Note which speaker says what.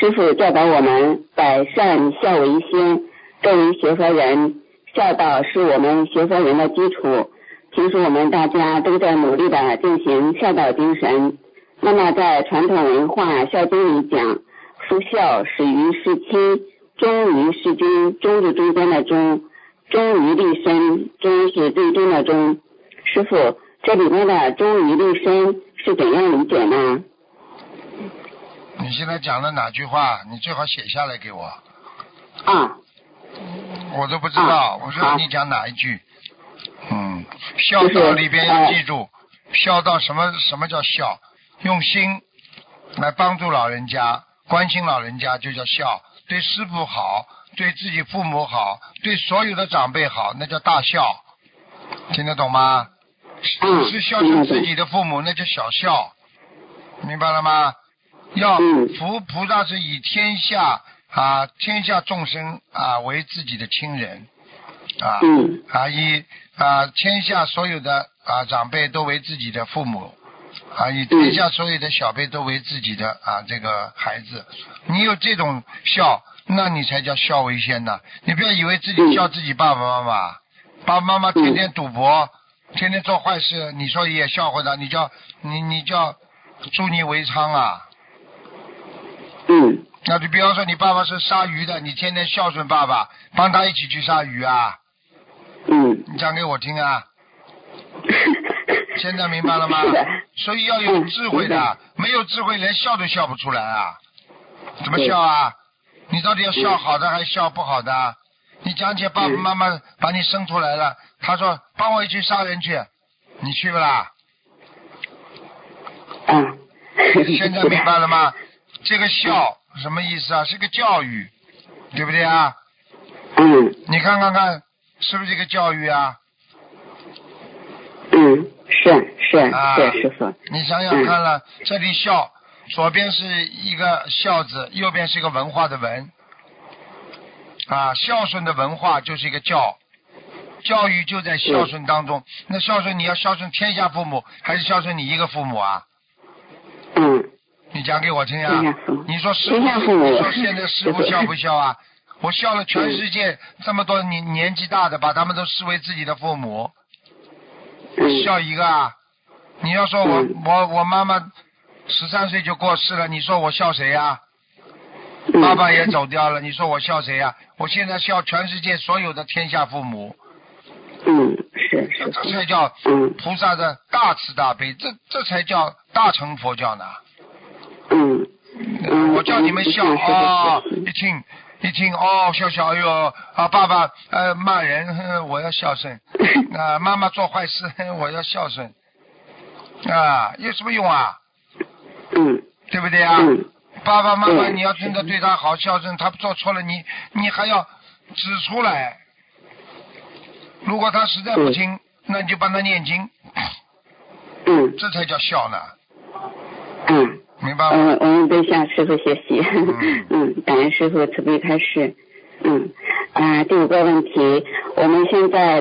Speaker 1: 师父教导我们百善孝为先，作为学佛人，孝道是我们学佛人的基础。平时我们大家都在努力的进行孝道精神。那么在传统文化孝经里讲，夫孝始于事亲，忠于事君，忠是中间的忠，忠于立身，忠是最终的忠。师父，这里面的忠于立身是怎样理解呢？
Speaker 2: 你现在讲的哪句话？你最好写下来给我。
Speaker 1: 啊，
Speaker 2: 我都不知道，我说你讲哪一句？孝道里边要记住，孝道什么叫孝？用心来帮助老人家，关心老人家就叫孝。对师父好，对自己父母好，对所有的长辈好，那叫大孝。听得懂吗？只是孝顺自己的父母，那叫小孝。明白了吗？要扶菩萨是以天下众生为自己的亲人以天下所有的长辈都为自己的父母以天下所有的小辈都为自己的这个孩子。你有这种孝，那你才叫孝为先呢。你不要以为自己孝自己爸爸妈妈，爸爸妈妈天天赌博，天天做坏事，你说也孝顺他，你叫助你为昌啊。那就比方说你爸爸是杀鱼的，你天天孝顺爸爸，帮他一起去杀鱼啊。你讲给我听啊。现在明白了吗？所以要有智慧的，没有智慧连笑都笑不出来啊。怎么笑啊？你到底要笑好的还是笑不好的？你讲起爸爸妈妈把你生出来了，他说帮我一起杀人去，你去不啦？现在明白了吗？这个孝什么意思啊？是个教育，对不对啊？你看看是不是这个教育啊？
Speaker 1: 是师父。
Speaker 2: 你想想看了，这里孝，左边是一个孝字，右边是一个文化的文孝顺的文化就是一个教育就在孝顺当中。那孝顺你要孝顺天下父母，还是孝顺你一个父母啊？你讲给我听啊！你说师父，你说现在师父孝不孝啊？我孝了全世界这么多年纪大的，把他们都视为自己的父母，孝一个啊！你要说我妈妈13岁就过世了，你说我孝谁啊？爸爸也走掉了，你说我孝谁啊？我现在孝全世界所有的天下父母。这才叫菩萨的大慈大悲，这才叫大乘佛教呢。我叫你们孝一听笑，哎呦爸爸骂人我要孝顺妈妈做坏事我要孝顺有什么用啊？对不对啊？爸爸妈妈你要真的对他好孝顺，他做错了你还要指出来。如果他实在不听，那你就帮他念经，这才叫孝呢。明白吗？
Speaker 1: 我们都向师父学习。感恩师父慈悲开示。第5个问题，我们现在